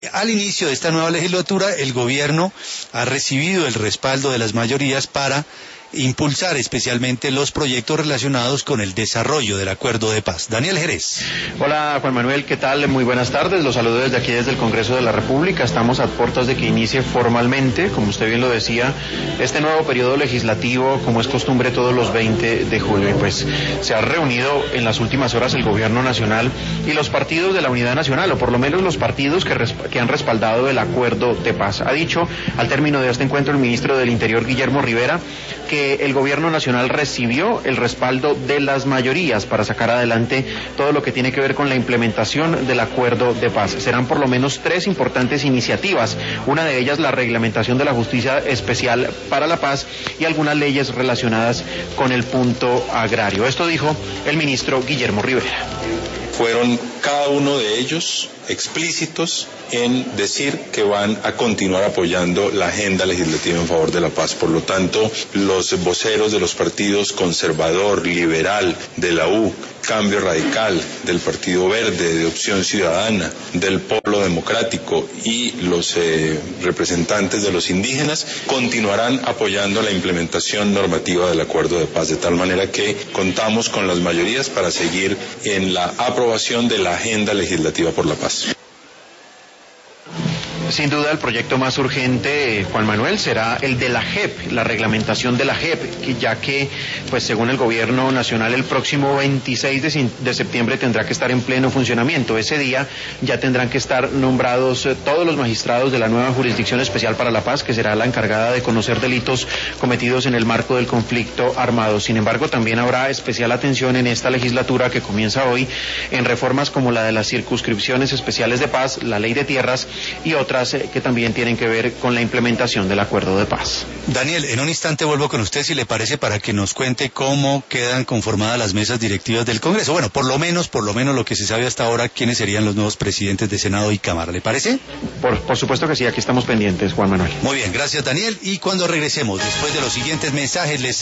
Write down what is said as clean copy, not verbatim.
Al inicio de esta nueva legislatura, el gobierno ha recibido el respaldo de las mayorías para impulsar especialmente los proyectos relacionados con el desarrollo del acuerdo de paz. Daniel Jerez. Hola Juan Manuel, ¿qué tal? Muy buenas tardes, los saludo desde aquí, desde el Congreso de la República. Estamos a puertas de que inicie formalmente, como usted bien lo decía, este nuevo periodo legislativo, como es costumbre todos los 20 de julio. Y pues se ha reunido en las últimas horas el Gobierno Nacional y los partidos de la Unidad Nacional, o por lo menos los partidos que han respaldado el acuerdo de paz. Ha dicho al término de este encuentro el ministro del Interior, Guillermo Rivera, que el Gobierno Nacional recibió el respaldo de las mayorías para sacar adelante todo lo que tiene que ver con la implementación del acuerdo de paz. Serán por lo menos 3 importantes iniciativas, una de ellas la reglamentación de la Justicia Especial para la Paz y algunas leyes relacionadas con el punto agrario. Esto dijo el ministro Guillermo Rivera. Fueron cada uno de ellos explícitos en decir que van a continuar apoyando la agenda legislativa en favor de la paz. Por lo tanto, los voceros de los partidos conservador, liberal, de la U, Cambio Radical, del Partido Verde, de Opción Ciudadana, del Polo Democrático y los representantes de los indígenas continuarán apoyando la implementación normativa del acuerdo de paz, de tal manera que contamos con las mayorías para seguir en la aprobación de la agenda legislativa por la paz. Sin duda el proyecto más urgente, Juan Manuel, será el de la JEP, la reglamentación de la JEP, ya que, pues según el Gobierno Nacional, el próximo 26 de septiembre tendrá que estar en pleno funcionamiento. Ese día ya tendrán que estar nombrados todos los magistrados de la nueva Jurisdicción Especial para la Paz, que será la encargada de conocer delitos cometidos en el marco del conflicto armado. Sin embargo, también habrá especial atención en esta legislatura que comienza hoy en reformas como la de las circunscripciones especiales de paz, la ley de tierras y otras que también tienen que ver con la implementación del acuerdo de paz. Daniel, en un instante vuelvo con usted, si le parece, para que nos cuente cómo quedan conformadas las mesas directivas del Congreso. Bueno, por lo menos lo que se sabe hasta ahora, quiénes serían los nuevos presidentes de Senado y Cámara. ¿Le parece? Por supuesto que sí, aquí estamos pendientes, Juan Manuel. Muy bien, gracias Daniel. Y cuando regresemos, después de los siguientes mensajes, les